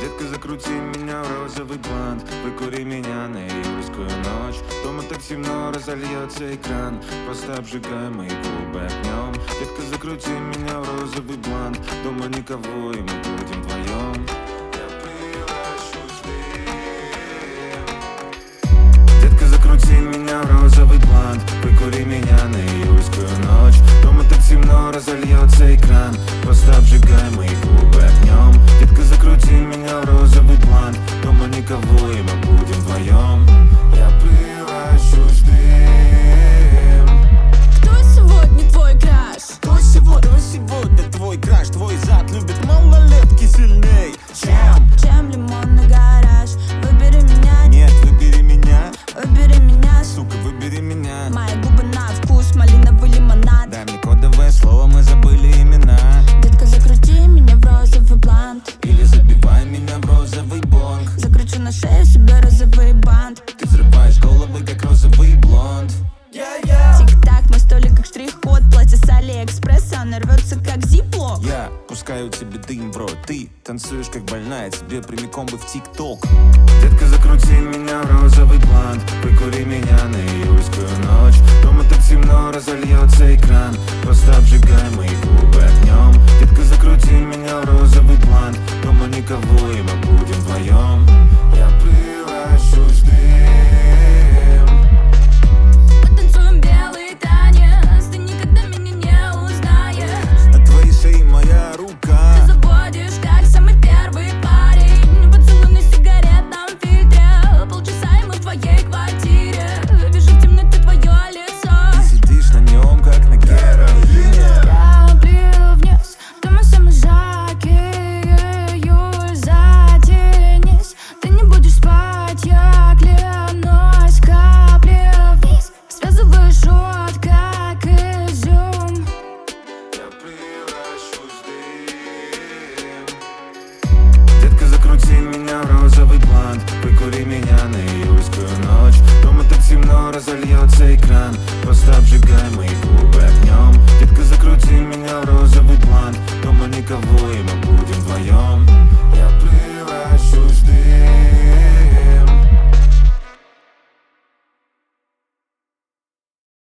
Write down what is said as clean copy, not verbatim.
Детка, закрути меня в розовый блант, выкури меня на июльскую ночь. Дома так темно, разольется экран, просто обжигай мои губы огнем. Детка, закрути меня в розовый блант, дома никого, и мы будем вдвоем. Я превращусь в дым. Детка, закрути меня в розовый блант, выкури меня на июльскую ночь. Дома так темно, разольется экран, просто обжигай мои губы огнем. Детка, закрути меня в розовый блант, дома никого, и мы будем вдвоем. Я превращусь в дым. Кто сегодня твой краш? Кто сегодня твой краш? Твой зад любит малолетки сильней, Чем лимонный гараж? Выбери меня. Нет, выбери меня. Выбери меня. Сука, выбери меня. Мои губы на вкус малиновый лимонад. Дай мне кодовое слово, мы забыли имена. Детка, закрути меня в розовый блант, Или забивай меня в розовый бонг. закручу на шею себе розовый бант. Ты взрываешь головы, как розовый блонд. Тик-так, мой столик как штрих-код. Платье с Алиэкспресса, она рвется как зиплок. Я пускаю тебе дым в рот. Ты танцуешь как больная, тебе прямиком бы в ТикТок. Детка, закрути меня в розовый блант, выкури меня на июльскую ночь. Дома так темно, разольется экран, просто обжигай мои губы огнем. Детка, закрути меня в розовый блант, дома никого, и мы будем вдвоем. Я превращусь в дым. Мы танцуем белый танец, ты никогда меня не узнаешь. На твоей шее моя рука. Ты заводишь, как самый первый парень. Поцелуй на сигаретном фильтре. Полчаса, и мы в твоей квартире. Вижу в темноте твое лицо. Ты сидишь на нем, как на героине. Капли вниз, дома самый жаркий июль. Затянись, ты не будешь спать, я клянусь. Капли вниз, связываешь рот, как изюм. Я превращусь в дым. Детка, закрути меня в розовый блант, выкури меня на июльскую ночь. Дома так темно, разольется экран, просто обжигай мои губы огнем. Детка, закрути меня в розовый блант, дома никого, и мы будем вдвоем. Я превращусь в дым.